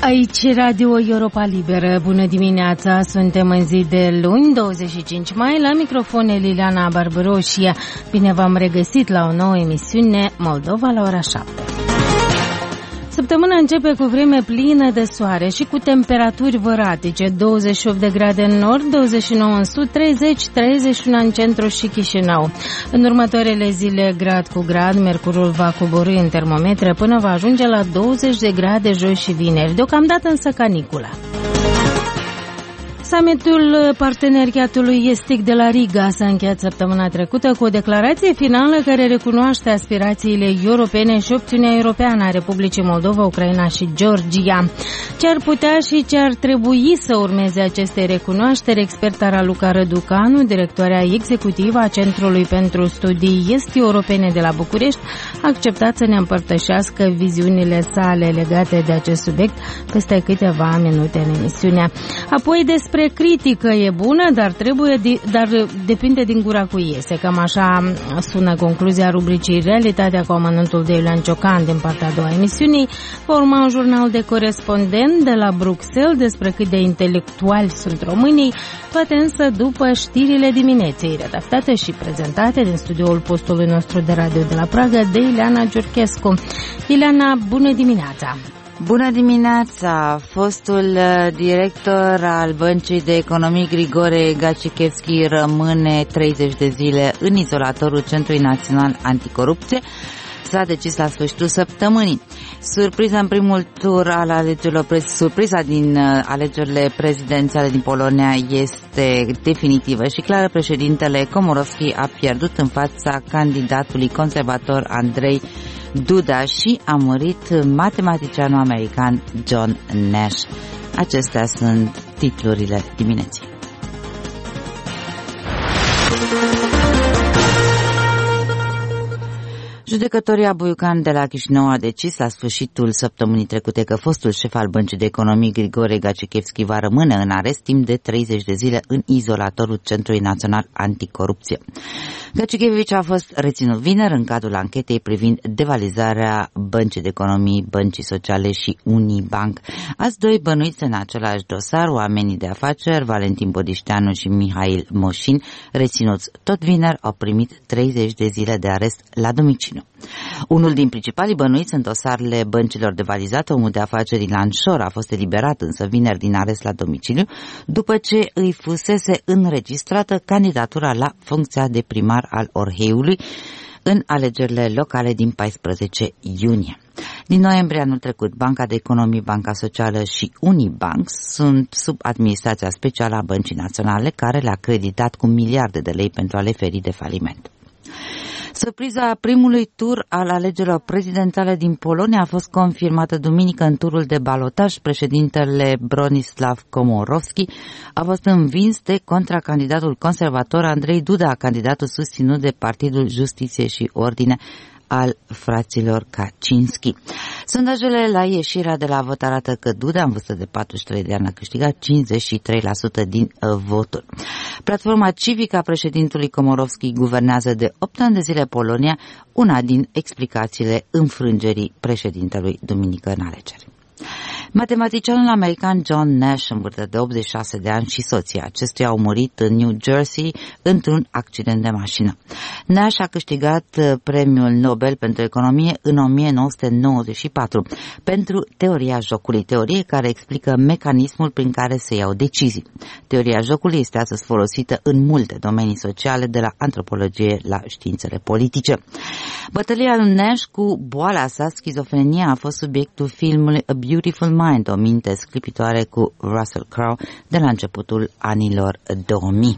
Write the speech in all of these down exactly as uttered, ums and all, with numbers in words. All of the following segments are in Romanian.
Aici Radio Europa Liberă. Bună dimineața, suntem în zi de luni, douăzeci și cinci mai, la microfon Liliana Barbaroșia. Bine v-am regăsit la o nouă emisiune Moldova la ora șapte. Săptămâna începe cu vreme plină de soare și cu temperaturi văratice, douăzeci și opt de grade în nord, douăzeci și nouă în sud, treizeci treizeci și unu în centru și Chișinău. În următoarele zile, grad cu grad, mercurul va coborî în termometre până va ajunge la douăzeci de grade joi și vineri, deocamdată însă canicula. Summitul Parteneriatului Estic de la Riga s-a încheiat săptămâna trecută cu o declarație finală care recunoaște aspirațiile europene și opțiunea europeană a Republicii Moldova, Ucraina și Georgia. Ce ar putea și ce ar trebui să urmeze aceste recunoașteri, experta Raluca Răducanu, directoarea executivă a Centrului pentru Studii Est-Europene de la București, a acceptat să ne împărtășească viziunile sale legate de acest subiect peste câteva minute în emisiune. Apoi despre critică e bună, dar trebuie, dar depinde din gura cu iese. Cam așa sună concluzia rubricii Realitatea cu amănuntul de Iulian Ciocan din partea a doua emisiunii. Va urma un jurnal de corespondent de la Bruxelles despre cât de intelectuali sunt românii, toate însă după știrile dimineții, redactate și prezentate din studioul postului nostru de radio de la Praga de Ileana Giurchescu. Ileana, bună dimineața! Bună dimineața! Fostul director al Băncii de Economii Grigore Gacichevski rămâne treizeci de zile în izolatorul Centrului Național Anticorupție. S-a decis la sfârșitul săptămânii. Surpriza în primul tur al alegerilor, surpriza din alegerile prezidențiale din Polonia este definitivă și clară. Președintele Komorowski a pierdut în fața candidatului conservator Andrei Duda și a murit matematicianul american John Nash. Acestea sunt titlurile dimineții. Judecătoria Buiucan de la Chișinău a decis la sfârșitul săptămânii trecute că fostul șef al Băncii de Economii Grigore Gacichevski va rămâne în arest timp de treizeci de zile în izolatorul Centrului Național Anticorupție. Gacichevici a fost reținut vineri în cadrul anchetei privind devalizarea Băncii de Economii, Băncii Sociale și Unibank. Azi doi bănuiți în același dosar, oamenii de afaceri, Valentin Bodișteanu și Mihail Moșin, reținuți tot vineri, au primit treizeci de zile de arest la domiciliu. Unul din principalii bănuiți în dosarele băncilor devalizate, omul de afaceri Ilan Șor, a fost eliberat însă vineri din arest la domiciliu, după ce îi fusese înregistrată candidatura la funcția de primar al Orheiului în alegerile locale din paisprezece iunie. Din noiembrie anul trecut, Banca de Economii, Banca Socială și Unibank sunt sub administrația specială a Băncii Naționale, care le-a creditat cu miliarde de lei pentru a le feri de faliment. Surpriza primului tur al alegerilor prezidențiale din Polonia a fost confirmată duminică în turul de balotaj. Președintele Bronislaw Komorowski a fost învins de contracandidatul conservator Andrei Duda, candidatul susținut de Partidul Justiție și Ordine al fraților Kaczynski. Sondajele la ieșirea de la vot arată că Duda, în vârstă de patruzeci și trei de ani, a câștigat cincizeci și trei la sută din uh, voturi. Platforma civică a președintelui Komorowski guvernează de opt ani de zile Polonia, una din explicațiile înfrângerii președintelui duminică în alegeri. Matematicianul american John Nash, în vârstă de optzeci și șase de ani, și soția acestuia au murit în New Jersey într-un accident de mașină. Nash a câștigat premiul Nobel pentru economie în o mie nouă sute nouăzeci și patru pentru teoria jocului, teorie care explică mecanismul prin care se iau decizii. Teoria jocului este astăzi folosită în multe domenii sociale, de la antropologie la științele politice. Bătălia lui Nash cu boala sa, schizofrenia, a fost subiectul filmului A Beautiful Mind, o minte sclipitoare cu Russell Crowe, de la începutul anilor două mii.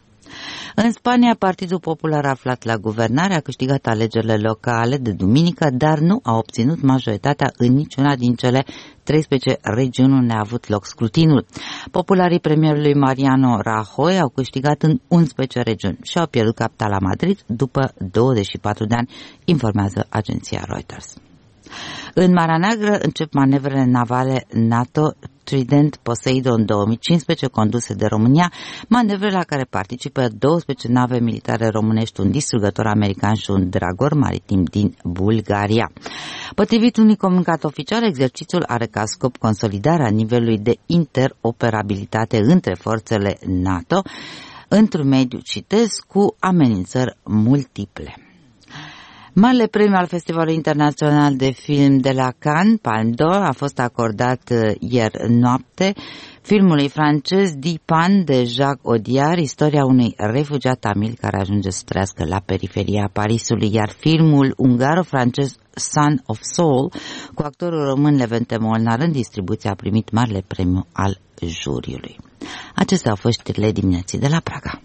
În Spania, Partidul Popular aflat la guvernare a câștigat alegerile locale de duminică, dar nu a obținut majoritatea în niciuna din cele treisprezece regiuni unde a avut loc scrutinul. Popularii premierului Mariano Rajoy au câștigat în unsprezece regiuni și au pierdut capitala Madrid după douăzeci și patru de ani, informează agenția Reuters. În Marea Neagră încep manevrele navale NATO Trident Poseidon două mii cincisprezece, conduse de România, manevre la care participă douăsprezece nave militare românești, un distrugător american și un dragor maritim din Bulgaria. Potrivit unui comunicat oficial, exercițiul are ca scop consolidarea nivelului de interoperabilitate între forțele NATO într-un mediu, citez, cu amenințări multiple. Marele premiu al Festivalului Internațional de Film de la Cannes, Palme d'Or, a fost acordat ieri noapte filmului francez Dipan de Jacques Audiard, istoria unui refugiat tamil care ajunge să trăiască la periferia Parisului, iar filmul ungaro-francez Son of Soul, cu actorul român Levente Molnar în distribuție, a primit marele premiu al juriului. Acestea au fost știrile dimineții de la Praga.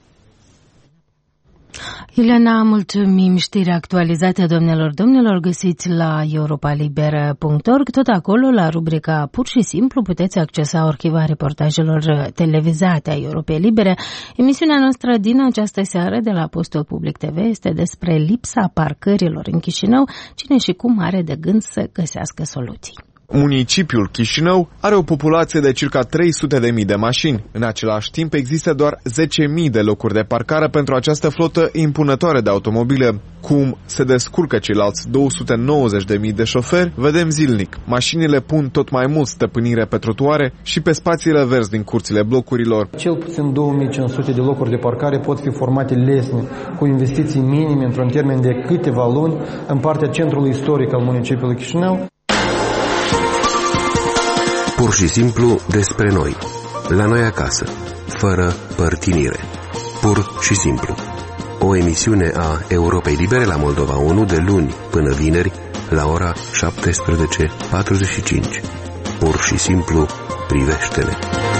Ileana, mulțumim. Știri actualizate, domnilor, domnilor, găsiți la europa liberă punct org. Tot acolo, la rubrica Pur și Simplu, puteți accesa arhiva reportajelor televizate a Europei Libere. Emisiunea noastră din această seară de la Postul Public T V este despre lipsa parcărilor în Chișinău, cine și cum are de gând să găsească soluții. Municipiul Chișinău are o populație de circa trei sute de mii de mașini. În același timp există doar zece mii de locuri de parcare pentru această flotă impunătoare de automobile. Cum se descurcă ceilalți două sute nouăzeci de mii de șoferi, vedem zilnic. Mașinile pun tot mai mult stăpânire pe trotuare și pe spațiile verzi din curțile blocurilor. Cel puțin două mii cinci sute de locuri de parcare pot fi formate lesne, cu investiții minime într-un termen de câteva luni în partea centrului istoric al municipiului Chișinău. Pur și simplu despre noi, la noi acasă, fără părtinire. Pur și simplu. O emisiune a Europei Libere la Moldova unu de luni până vineri la ora șaptesprezece patruzeci și cinci. Pur și simplu privește-ne.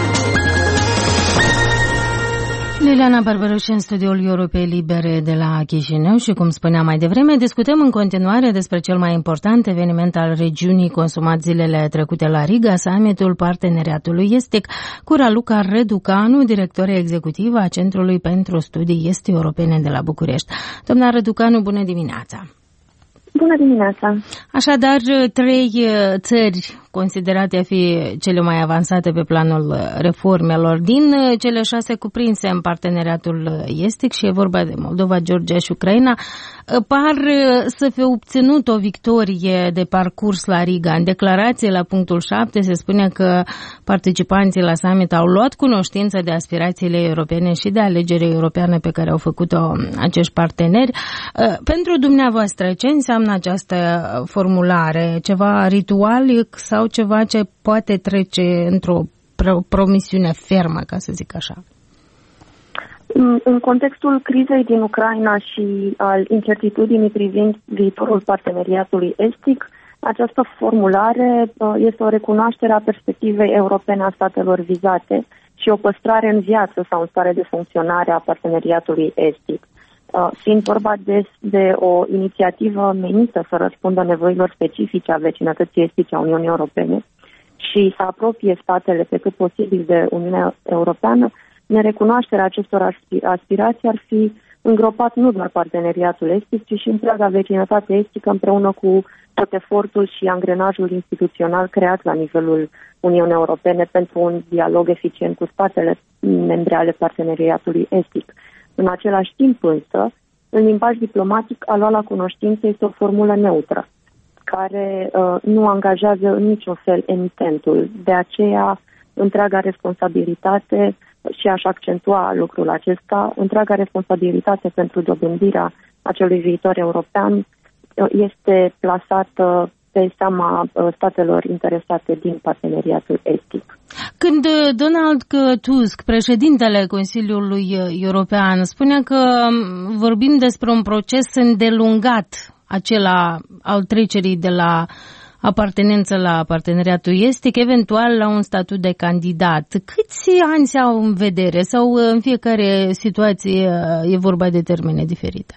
Liliana Barbaroș în studioul Europei Libere de la Chișinău și, cum spuneam mai devreme, discutăm în continuare despre cel mai important eveniment al regiunii consumat zilele trecute la Riga, summitul Parteneriatului Estic, cu Raluca Răducanu, director executiv a Centrului pentru Studii Est Europene de la București. Doamna Răducanu, bună dimineața! Bună dimineața! Așadar, trei țări considerate a fi cele mai avansate pe planul reformelor din cele șase cuprinse în parteneriatul estic, și e vorba de Moldova, Georgia și Ucraina, par să fi obținut o victorie de parcurs la Riga. În declarație la punctul șapte se spune că participanții la summit au luat cunoștință de aspirațiile europene și de alegerea europeană pe care au făcut-o acești parteneri. Pentru dumneavoastră, ce înseamnă această formulare? Ceva ritual sau ceva ce poate trece într-o promisiune fermă, ca să zic așa? În contextul crizei din Ucraina și al incertitudinii privind viitorul parteneriatului estic, această formulare este o recunoaștere a perspectivei europene a statelor vizate și o păstrare în viață sau în stare de funcționare a parteneriatului estic. Fiind vorba de, de o inițiativă menită să răspundă nevoilor specifice a vecinătății estice a Uniunii Europene și să apropie statele pe cât posibil de Uniunea Europeană, nerecunoașterea acestor aspirații ar fi îngropat nu doar parteneriatul estic, ci și întreaga vecinătate estică împreună cu tot efortul și angrenajul instituțional creat la nivelul Uniunii Europene pentru un dialog eficient cu statele membre ale parteneriatului estic. În același timp însă, în limbaj diplomatic, a lua la cunoștință este o formulă neutră, care uh, nu angajează în niciun fel emitentul. De aceea, întreaga responsabilitate, și aș accentua lucrul acesta, întreaga responsabilitate pentru dobândirea acelui viitor european uh, este plasată pe seama uh, statelor interesate din parteneriatul estic. Când Donald Tusk, președintele Consiliului European, spunea că vorbim despre un proces îndelungat, acela al trecerii de la apartenență la parteneriatul estic, eventual la un statut de candidat, câți ani se au în vedere sau în fiecare situație e vorba de termene diferite?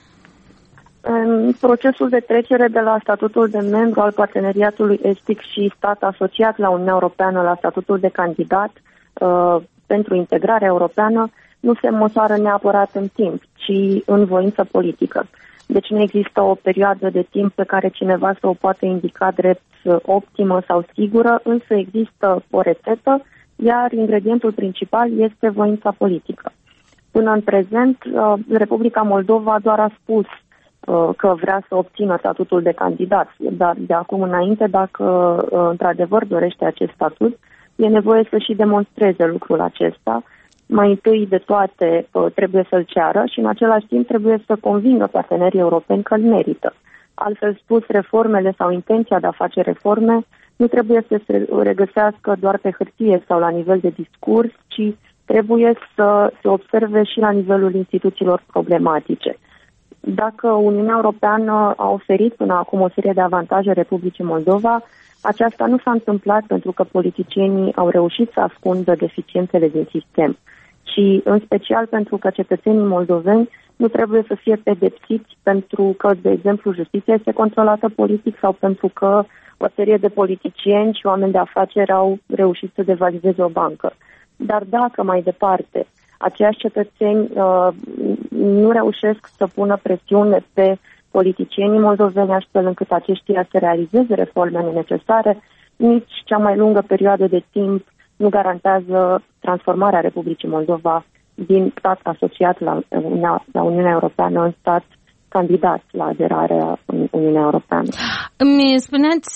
În procesul de trecere de la statutul de membru al parteneriatului estic și stat asociat la Uniunea Europeană la statutul de candidat uh, pentru integrarea europeană nu se măsoară neapărat în timp, ci în voință politică. Deci nu există o perioadă de timp pe care cineva să o poată indica drept optimă sau sigură, însă există o rețetă, iar ingredientul principal este voința politică. Până în prezent, Republica Moldova doar a spus că vrea să obțină statutul de candidat, dar de acum înainte, dacă într-adevăr dorește acest statut, e nevoie să și demonstreze lucrul acesta. Mai întâi de toate trebuie să-l ceară și în același timp trebuie să convingă partenerii europeni că îl merită. Altfel spus, reformele sau intenția de a face reforme nu trebuie să se regăsească doar pe hârtie sau la nivel de discurs, ci trebuie să se observe și la nivelul instituțiilor problematice. Dacă Uniunea Europeană a oferit până acum o serie de avantaje Republicii Moldova, aceasta nu s-a întâmplat pentru că politicienii au reușit să ascundă deficiențele din sistem, ci în special pentru că cetățenii moldoveni nu trebuie să fie pedepsiți pentru că, de exemplu, justiția este controlată politic sau pentru că o serie de politicieni și oameni de afaceri au reușit să devalideze o bancă. Dar dacă mai departe aceiași cetățeni uh, nu reușesc să pună presiune pe politicienii moldoveni astfel încât aceștia să realizeze reformele necesare, nici cea mai lungă perioadă de timp nu garantează transformarea Republicii Moldova din stat asociat la Uniunea, la Uniunea Europeană în stat candidat la aderarea în Uniunea Europeană. Mi spuneați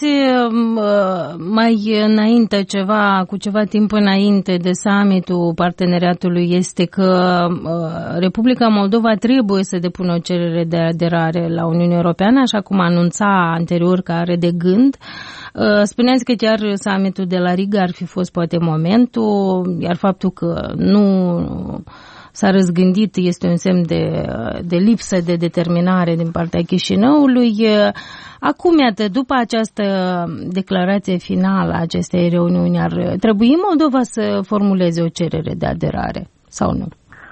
mai înainte, ceva, cu ceva timp înainte de summitul parteneriatului este că Republica Moldova trebuie să depună o cerere de aderare la Uniunea Europeană, așa cum anunța anterior că are de gând. Spuneați că chiar summitul de la Riga ar fi fost poate momentul, iar faptul că nu s-a răzgândit este un semn de, de lipsă de determinare din partea Chișinăului. Acum, iată, după această declarație finală a acestei reuniuni, ar trebui Moldova să formuleze o cerere de aderare sau nu?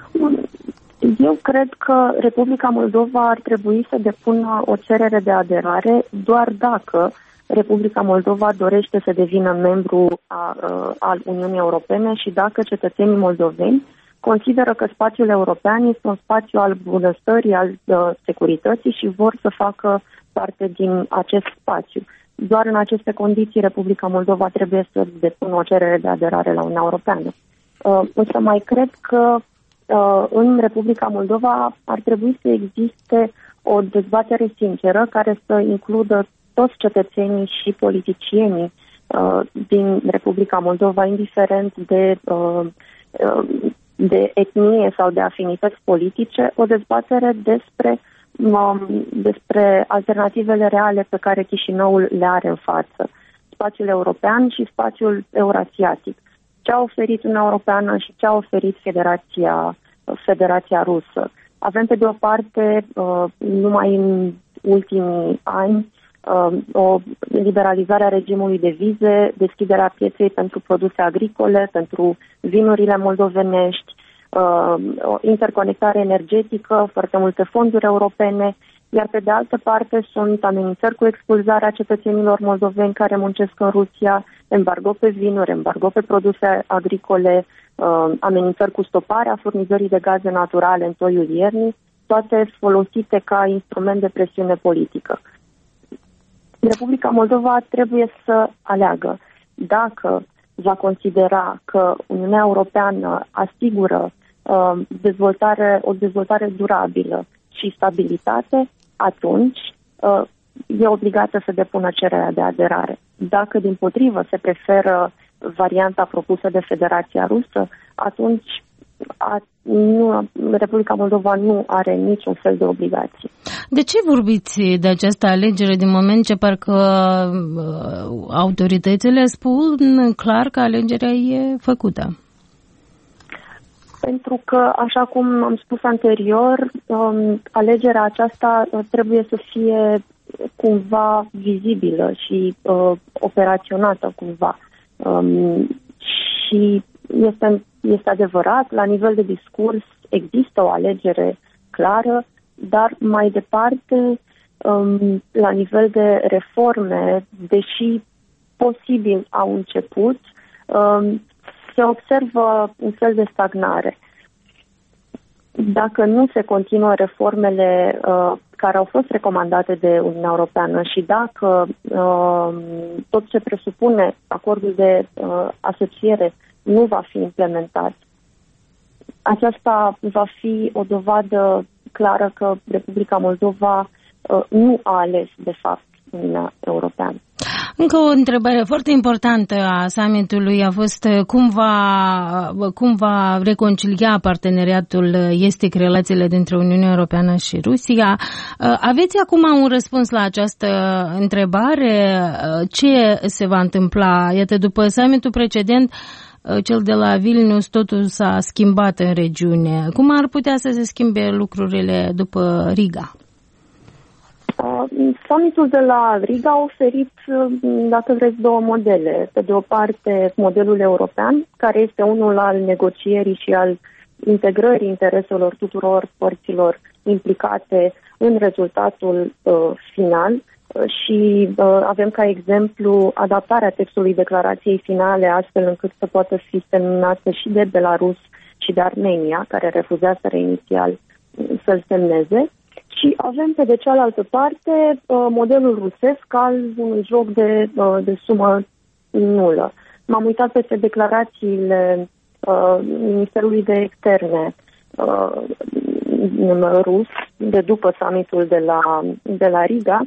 Eu cred că Republica Moldova ar trebui să depună o cerere de aderare doar dacă Republica Moldova dorește să devină membru a, al Uniunii Europene și dacă cetățenii moldoveni consideră că spațiul european este un spațiu al bunăstării, al uh, securității și vor să facă parte din acest spațiu. Doar în aceste condiții Republica Moldova trebuie să depună o cerere de aderare la Uniunea Europeană. Uh, însă mai cred că uh, în Republica Moldova ar trebui să existe o dezbatere sinceră care să includă toți cetățenii și politicienii uh, din Republica Moldova, indiferent de uh, uh, de etnie sau de afinități politice, o dezbatere despre, um, despre alternativele reale pe care Chișinăul le are în față. Spațiul european și spațiul eurasiatic. Ce a oferit Uniunea Europeană și ce a oferit Federația, Federația Rusă. Avem pe de o parte, uh, numai în ultimii ani, uh, o liberalizare a regimului de vize, deschiderea pieței pentru produse agricole, pentru vinurile moldovenești, uh, o interconectare energetică, foarte multe fonduri europene, iar pe de altă parte sunt amenințări cu expulzarea cetățenilor moldoveni care muncesc în Rusia, embargo pe vinuri, embargo pe produse agricole, uh, amenințări cu stoparea furnizării de gaze naturale în toiul iernii, toate folosite ca instrument de presiune politică. Republica Moldova trebuie să aleagă dacă va considera că Uniunea Europeană asigură uh, dezvoltare, o dezvoltare durabilă și stabilitate, atunci uh, e obligată să depună cererea de aderare. Dacă, dimpotrivă, se preferă varianta propusă de Federația Rusă, atunci a, nu, Republica Moldova nu are niciun fel de obligație. De ce vorbiți de această alegere din moment ce parcă uh, autoritățile spun clar că alegerea e făcută? Pentru că, așa cum am spus anterior, um, alegerea aceasta trebuie să fie cumva vizibilă și uh, operaționată cumva. Um, și este, este adevărat, la nivel de discurs există o alegere clară, dar mai departe, um, la nivel de reforme, deși posibil au început, um, se observă un fel de stagnare. Dacă nu se continuă reformele uh, care au fost recomandate de Uniunea Europeană și dacă uh, tot ce presupune acordul de uh, asociere nu va fi implementat, aceasta va fi o dovadă clară că Republica Moldova uh, nu a ales, de fapt, Uniunea Europeană. Încă o întrebare foarte importantă a summitului a fost cum va, cum va reconcilia parteneriatul estic relațiile dintre Uniunea Europeană și Rusia. Aveți acum un răspuns la această întrebare? Ce se va întâmpla? Iată, după summitul precedent, cel de la Vilnius, totul s-a schimbat în regiune. Cum ar putea să se schimbe lucrurile după Riga? Uh, summitul de la Riga a oferit, dacă vreți, două modele. Pe de o parte, modelul european, care este unul al negocierii și al integrării intereselor tuturor părților implicate în rezultatul uh, final uh, și uh, avem ca exemplu adaptarea textului declarației finale astfel încât să poată fi semnată și de Belarus și de Armenia, care refuzaseră inițial să-l semneze. Și avem pe de cealaltă parte modelul rusesc al unui joc de, de sumă nulă. M-am uitat peste declarațiile Ministerului de Externe rus de după summitul de la, de la Riga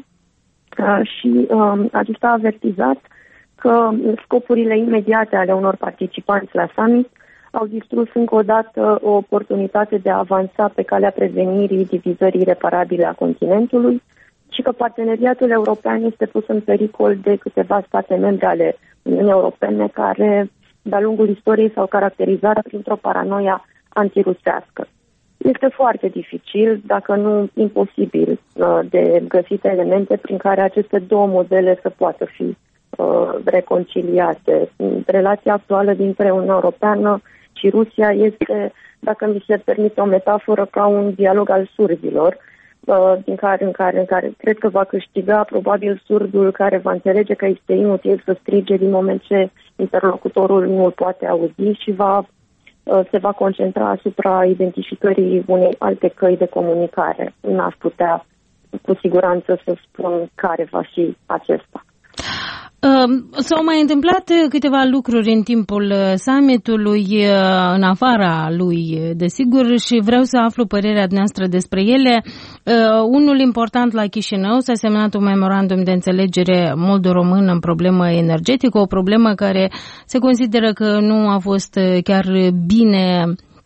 și acesta a avertizat că scopurile imediate ale unor participanți la summit au distrus încă o dată o oportunitate de a avansa pe calea prevenirii divizării irreparabile a continentului și că parteneriatul european este pus în pericol de câteva state membre ale Uniunii Europene care, de-a lungul istoriei, s-au caracterizat printr-o paranoia antirusească. Este foarte dificil, dacă nu imposibil, de găsit elemente prin care aceste două modele să poată fi reconciliate. Relația actuală dintre Uniunea Europeană și Rusia este, dacă mi se permite o metaforă, ca un dialog al surzilor, din care, în, care, în care cred că va câștiga probabil surdul care va înțelege că este inutil să strige din moment ce interlocutorul nu îl poate auzi și va, se va concentra asupra identificării unei alte căi de comunicare. N-aș putea cu siguranță să spun care va fi acesta. S-au mai întâmplat câteva lucruri în timpul summitului, în afara lui, desigur, și vreau să aflu părerea noastră despre ele. Unul important la Chișinău, s-a semnat un memorandum de înțelegere moldo-român în problemă energetică, o problemă care se consideră că nu a fost chiar bine,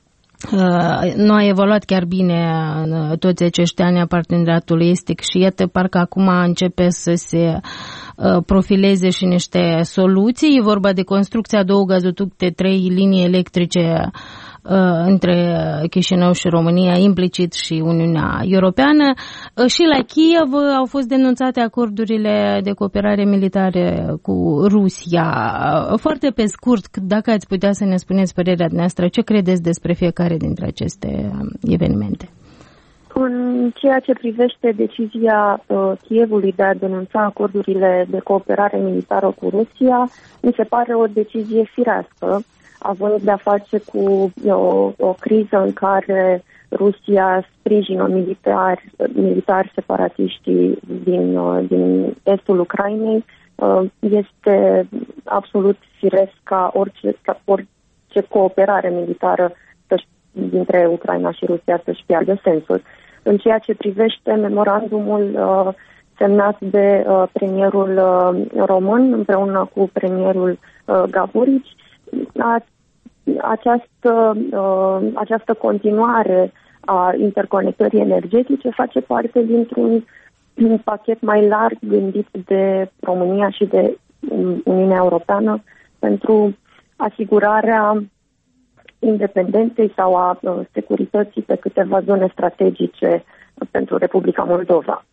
nu a evoluat chiar bine în toți acești ani a parteneriatului estic și iată, parcă acum începe să se profileze și niște soluții. E vorba de construcția a două gazoducte, trei linii electrice între Chișinău și România, implicit și Uniunea Europeană. Și la Kiev au fost denunțate acordurile de cooperare militare cu Rusia. Foarte pe scurt, dacă ați putea să ne spuneți părerea noastră, ce credeți despre fiecare dintre aceste evenimente? În ceea ce privește decizia uh, Kievului de a denunța acordurile de cooperare militară cu Rusia, mi se pare o decizie firească, având de-a face cu o, o criză în care Rusia sprijină militar, militar separatiștii din, uh, din estul Ucrainei. Uh, este absolut firesc ca orice, ca orice cooperare militară dintre Ucraina și Rusia să-și piardă sensul. În ceea ce privește memorandumul uh, semnat de uh, premierul uh, român împreună cu premierul uh, Gaburici, a, această, uh, această continuare a interconectării energetice face parte dintr-un un pachet mai larg gândit de România și de Uniunea Europeană pentru asigurarea independenței sau a uh, securității pe câteva zone strategice pentru Republica Moldova.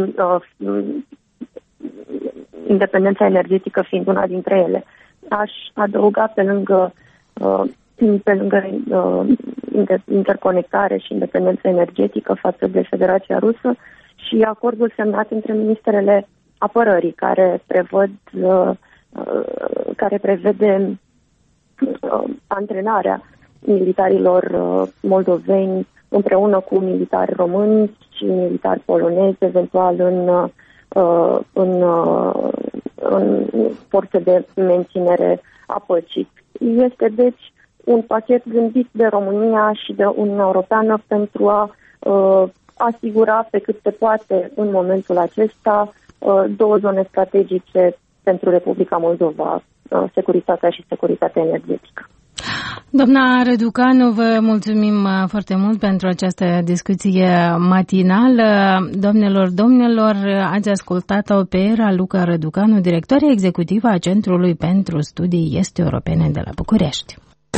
Independența energetică fiind una dintre ele. Aș adăuga pe lângă, uh, pe lângă uh, interconectare și independența energetică față de Federația Rusă și acordul semnat între ministerele apărării care prevăd uh, uh, care prevede uh, antrenarea militarilor uh, moldoveni împreună cu militari români și militari polonezi, eventual în, în, în forțe de menținere a păcii. Este deci un pachet gândit de România și de Uniunea Europeană pentru a uh, asigura pe cât se poate în momentul acesta uh, două zone strategice pentru Republica Moldova, uh, securitatea și securitatea energetică. Doamna Răducanu, vă mulțumim foarte mult pentru această discuție matinală. Doamnelor, domnilor, ați ascultat-o pe Raluca Răducanu, directoare executivă a Centrului pentru Studii Est-Europene de la București.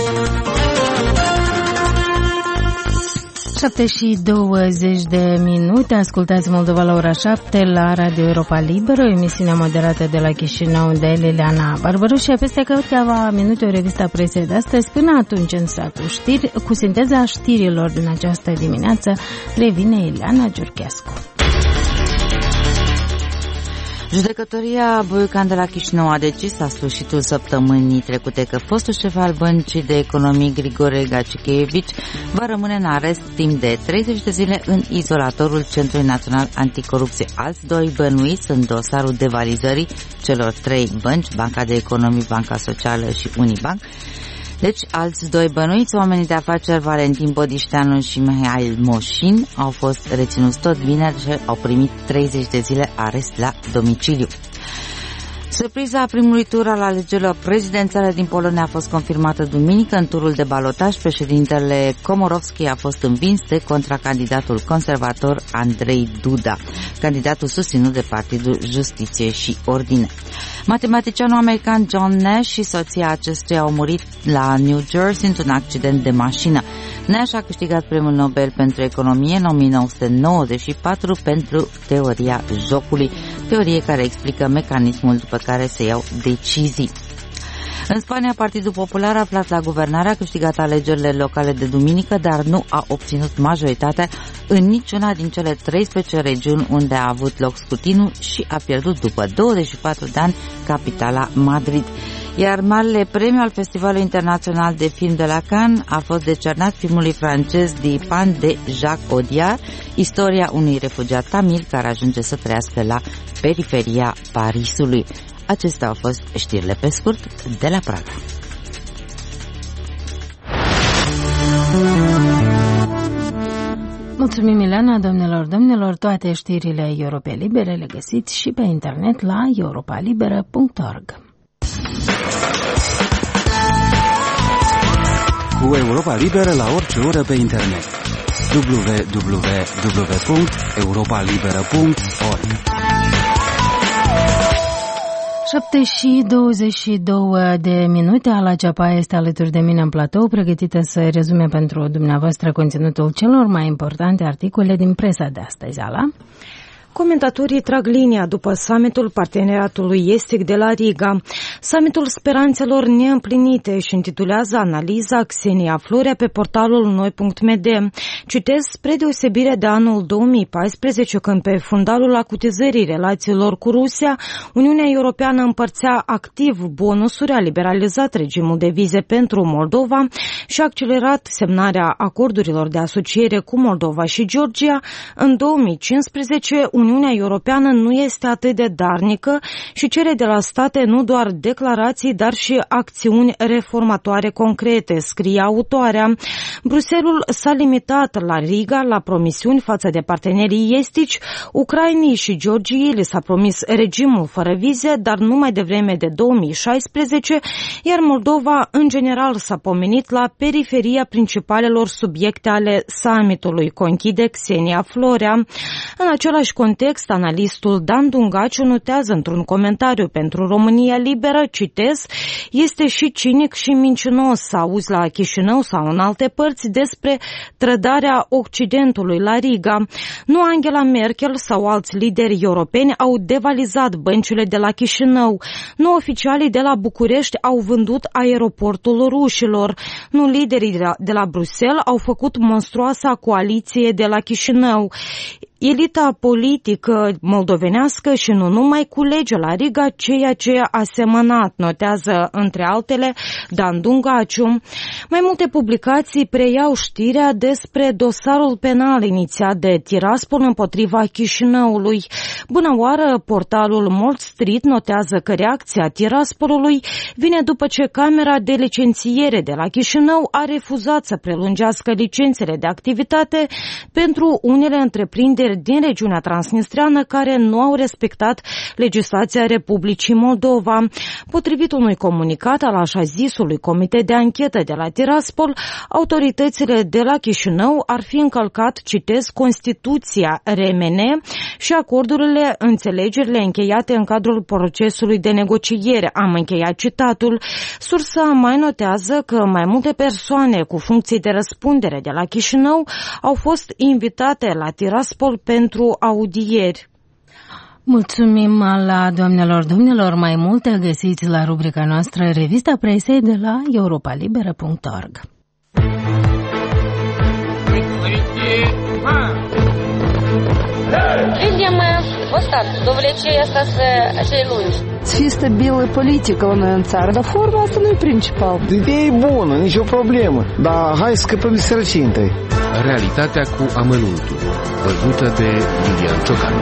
șapte și douăzeci de minute, ascultați Moldova la ora șapte la Radio Europa Liberă, o emisiune moderată de la Chișinău de Liliana Barbaru și peste câteva minute o revistă presă de astăzi. Până atunci, în satul știri, cu sinteza știrilor din această dimineață, revine Ileana Giurchescu. Judecătoria Buiucan de la Chișinău a decis la sfârșitul săptămânii trecute că fostul șef al Băncii de Economii Grigore Gacichevici va rămâne în arest timp de treizeci de zile în izolatorul Centrului Național Anticorupție. Alți doi bănuiți în dosarul devalizării celor trei bănci, Banca de Economii, Banca Socială și Unibank. Deci, alți doi bănuiți, oamenii de afaceri Valentin Bodișteanu și Mihail Moșin, au fost reținuți tot vineri și au primit treizeci de zile arest la domiciliu. Surpriza primului tur al alegerilor prezidențiale din Polonia a fost confirmată duminică. În turul de balotaj, președintele Komorowski a fost învins de contracandidatul conservator Andrei Duda, candidatul susținut de Partidul Justiție și Ordine. Matematicianul american John Nash și soția acestuia au murit la New Jersey într-un accident de mașină. Nash a câștigat premiul Nobel pentru economie în o mie nouă sute nouăzeci și patru pentru teoria jocului, teorie care explică mecanismul după care se iau decizii. În Spania, Partidul Popular, aflat la guvernare, a câștigat alegerile locale de duminică, dar nu a obținut majoritatea în niciuna din cele treisprezece regiuni unde a avut loc scrutinul și a pierdut după douăzeci și patru de ani capitala Madrid. Iar marele premiu al Festivalului Internațional de Film de la Cannes a fost decernat filmului francez Dipin de Jacques Audiard, istoria unui refugiat tamil care ajunge să trăiască la periferia Parisului. Acestea au fost știrile pe scurt de la Praga. Mulțumim, Milena, domnilor, domnilor, toate știrile Europa Libere le găsiți și pe internet la europa liberă punct org. Cu Europa Liberă la orice oră pe internet. w w w punct europa liberă punct org. șapte și douăzeci și două de minute, Ala Ceapa este alături de mine în platou, pregătită să rezume pentru dumneavoastră conținutul celor mai importante articole din presa de astăzi. Ala? Comentatorii trag linia după summitul Parteneriatului Estic de la Riga. Summitul Speranțelor Neîmplinite și intitulează analiza Xenia Florea pe portalul noi punct m d. Citez, spre deosebire de anul două mii paisprezece, când pe fundalul acutizării relațiilor cu Rusia, Uniunea Europeană împărțea activ bonusuri, a liberalizat regimul de vize pentru Moldova și a accelerat semnarea acordurilor de asociere cu Moldova și Georgia, în două mii cincisprezece Uniunea Europeană nu este atât de darnică și cere de la state nu doar declarații, dar și acțiuni reformatoare concrete, scrie autoarea. Bruxelles s-a limitat la Riga la promisiuni față de partenerii estici. Ucrainei și Georgiei li s-a promis regimul fără vize, dar numai devreme de două mii șaisprezece, iar Moldova în general s-a pomenit la periferia principalelor subiecte ale summitului, conchide Xenia Florea. În același context, analistul Dan Dungaciu notează într-un comentariu pentru România Liberă, citez, este și cinic și mincinos să auzi la Chișinău sau în alte părți despre trădarea Occidentului la Riga. Nu Angela Merkel sau alți lideri europeni au devalizat băncile de la Chișinău. Nu oficialii de la București au vândut aeroportul rușilor. Nu liderii de la, de la Bruxelles au făcut monstruoasa coaliție de la Chișinău. elita politică moldovenească și nu numai culege la Riga ceea ce a semănat, notează între altele Dan Dungaciu. Mai multe publicații preiau știrea despre dosarul penal inițiat de Tiraspol împotriva Chișinăului. Bună oară, portalul Mall Street notează că reacția Tiraspolului vine după ce Camera de Licențiere de la Chișinău a refuzat să prelungească licențele de activitate pentru unele întreprinderi din regiunea transnistreană care nu au respectat legislația Republicii Moldova. Potrivit unui comunicat al așa zisului Comitet de Anchetă de la Tiraspol, autoritățile de la Chișinău ar fi încălcat, citez, Constituția R M N și acordurile, înțelegerile încheiate în cadrul procesului de negociere. Am încheiat citatul. Sursa mai notează că mai multe persoane cu funcții de răspundere de la Chișinău au fost invitate la Tiraspol pentru audieri. Mulțumim la doamnelor, domnilor. Mai multe găsiți la rubrica noastră Revista Presei de la europa libera punct org. Видим вот так, до влечения остаться acei lungi. Să fie stabilă politică la noi în țară, dar forma asta nu e principal. Ideea e bună, nicio problemă, dar hai să scăpăm de sărăcie întâi. Realitatea cu amănuntul, văzută de Iulian Ciocan.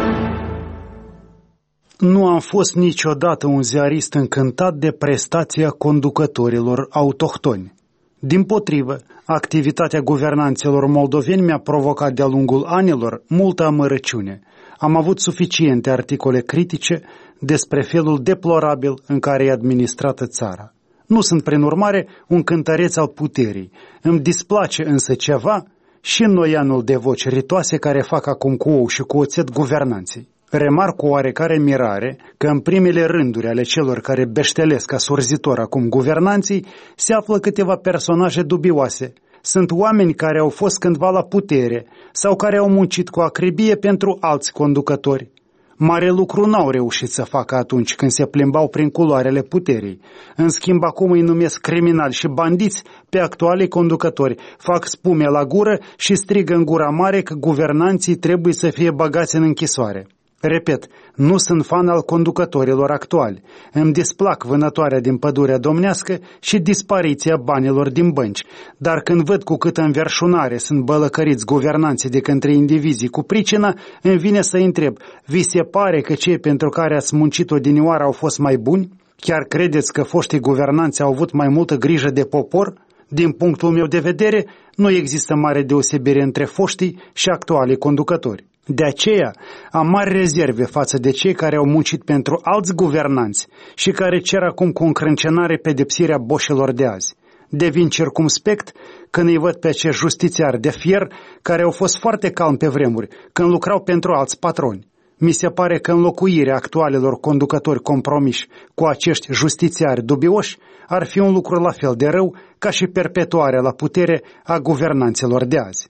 Nu am fost niciodată un ziarist încântat de prestația conducătorilor autohtoni. Dimpotrivă, activitatea guvernanților moldoveni mi-a provocat de-a lungul anilor multă amărăciune. Am avut suficiente articole critice despre felul deplorabil în care e administrată țara. Nu sunt, prin urmare, un cântăreț al puterii. Îmi displace însă ceva și înnoianul de voci ritoase care fac acum cu ou și cu oțet guvernanții. Remarc cu oarecare mirare că în primele rânduri ale celor care beștelesc ca surzitor acum guvernanții se află câteva personaje dubioase. Sunt oameni care au fost cândva la putere sau care au muncit cu acribie pentru alți conducători. Mare lucru n-au reușit să facă atunci când se plimbau prin culoarele puterii. În schimb, acum îi numesc criminali și bandiți pe actualii conducători, fac spume la gură și strigă în gura mare că guvernanții trebuie să fie băgați în închisoare. Repet, nu sunt fan al conducătorilor actuali. Îmi displac vânătoarea din pădurea domnească și dispariția banilor din bănci. Dar când văd cu câtă înverșunare sunt bălăcăriți guvernanții de către indivizii cu pricina, îmi vine să întreb, vi se pare că cei pentru care ați muncit odinioară au fost mai buni? Chiar credeți că foștii guvernanți au avut mai multă grijă de popor? Din punctul meu de vedere, nu există mare deosebire între foștii și actualii conducători. De aceea am mari rezerve față de cei care au muncit pentru alți guvernanți și care cer acum cu încrâncenare pedepsirea boșilor de azi. Devin circumspect când îi văd pe acești justițiari de fier care au fost foarte calmi pe vremuri, când lucrau pentru alți patroni. Mi se pare că înlocuirea actualelor conducători compromiși cu acești justițiari dubioși ar fi un lucru la fel de rău ca și perpetuarea la putere a guvernanților de azi.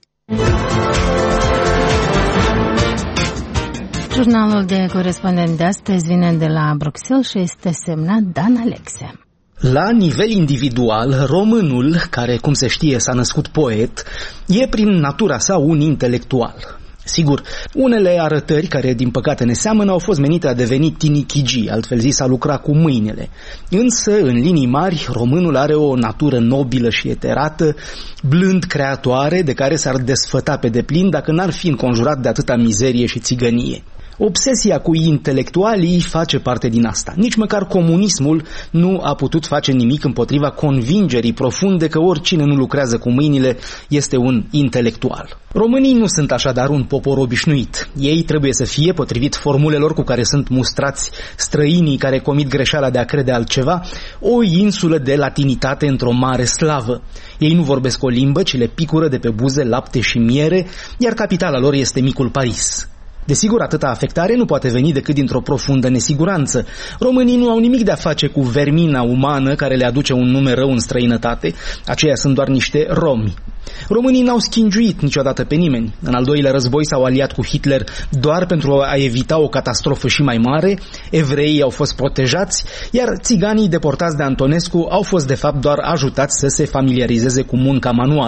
Jurnalul de corespondent de astăzi vine de la Bruxelles și este semnat Dan Alexe. La nivel individual, românul, care, cum se știe, s-a născut poet, e prin natura sa un intelectual. Sigur, unele arătări care din păcate ne seamănă au fost menite a deveni tinichigi, altfel zis a lucra cu mâinile. Însă, în linii mari, românul are o natură nobilă și eterată, blând creatoare, de care s-ar desfăta pe deplin dacă n-ar fi înconjurat de atâta mizerie și țigănie. Obsesia cu intelectualii face parte din asta. Nici măcar comunismul nu a putut face nimic împotriva convingerii profunde că oricine nu lucrează cu mâinile este un intelectual. Românii nu sunt așadar un popor obișnuit. Ei trebuie să fie, potrivit formulelor cu care sunt mustrați străinii care comit greșeala de a crede altceva, o insulă de latinitate într-o mare slavă. Ei nu vorbesc o limbă, ci le picură de pe buze lapte și miere, iar capitala lor este micul Paris. Desigur, atâta afectare nu poate veni decât dintr-o profundă nesiguranță. Românii nu au nimic de-a face cu vermina umană care le aduce un nume rău în străinătate, aceia sunt doar niște romi. Românii n-au schingiuit niciodată pe nimeni. În al doilea război s-au aliat cu Hitler doar pentru a evita o catastrofă și mai mare, evreii au fost protejați, iar țiganii deportați de Antonescu au fost de fapt doar ajutați să se familiarizeze cu munca manuală.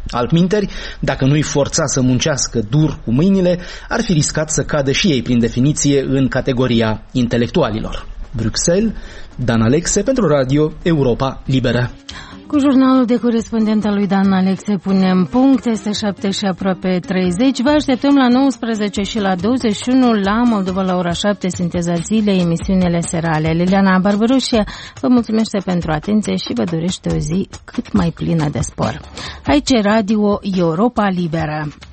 Altminteri, dacă nu-i forța să muncească dur cu mâinile, ar fi riscat să cadă și ei prin definiție în categoria intelectualilor. Bruxelles, Dan Alexe pentru Radio Europa Liberă. Cu jurnalul de corespondent al lui Dan Alexe punem punct. Este șapte și aproape treizeci. Vă așteptăm la nouăsprezece și la douăzeci și unu la Moldova la ora șapte, Sinteza zilei, emisiunile serale. Liliana Barbaroșia vă mulțumește pentru atenție și vă dorește o zi cât mai plină de spor. Aici Radio Europa Liberă.